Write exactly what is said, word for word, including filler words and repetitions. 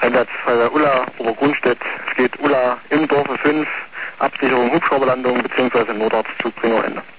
Einsatzfeuerwehr Ulla, Obergrunstedt, steht Ulla im Dorfe fünf, Absicherung Hubschrauberlandung bzw. Notarztzugbringer Ende.